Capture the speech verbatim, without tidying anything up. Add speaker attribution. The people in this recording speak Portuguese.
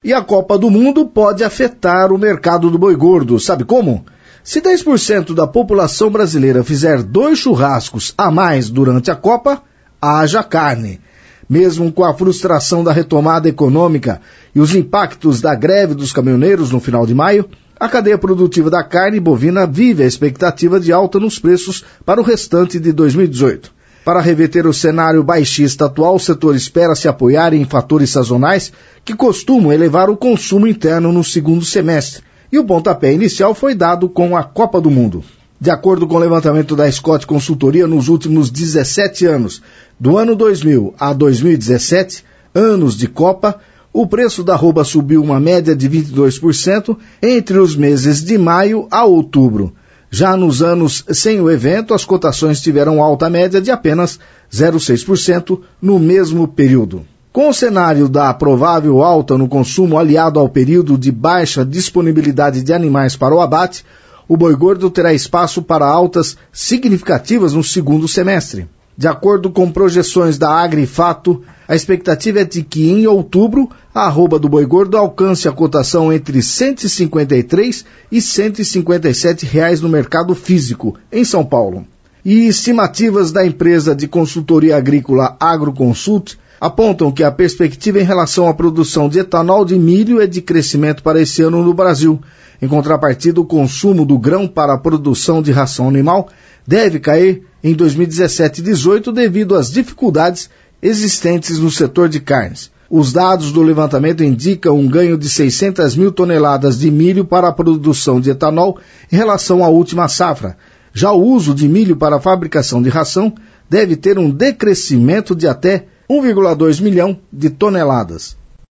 Speaker 1: E a Copa do Mundo pode afetar o mercado do boi gordo. Sabe como? Se dez por cento da população brasileira fizer dois churrascos a mais durante a Copa, haja carne. Mesmo com a frustração da retomada econômica e os impactos da greve dos caminhoneiros no final de maio, a cadeia produtiva da carne bovina vive a expectativa de alta nos preços para o restante de dois mil e dezoito. Para reverter o cenário baixista atual, o setor espera se apoiar em fatores sazonais que costumam elevar o consumo interno no segundo semestre. E o pontapé inicial foi dado com a Copa do Mundo. De acordo com o levantamento da Scott Consultoria, nos últimos dezessete anos, do ano dois mil a dois mil e dezessete, anos de Copa, o preço da arroba subiu uma média de vinte e dois por cento entre os meses de maio a outubro. Já nos anos sem o evento, as cotações tiveram alta média de apenas zero vírgula seis por cento no mesmo período. Com o cenário da provável alta no consumo aliado ao período de baixa disponibilidade de animais para o abate, o boi gordo terá espaço para altas significativas no segundo semestre. De acordo com projeções da Agrifato, a expectativa é de que em outubro a arroba do boi gordo alcance a cotação entre cento e cinquenta e três e cento e cinquenta e sete reais no mercado físico, em São Paulo. E estimativas da empresa de consultoria agrícola Agroconsult apontam que a perspectiva em relação à produção de etanol de milho é de crescimento para esse ano no Brasil. Em contrapartida, o consumo do grão para a produção de ração animal deve cair em dois mil e dezessete e dezoito devido às dificuldades existentes no setor de carnes. Os dados do levantamento indicam um ganho de seiscentas mil toneladas de milho para a produção de etanol em relação à última safra. Já o uso de milho para a fabricação de ração deve ter um decrescimento de até um vírgula dois milhão de toneladas.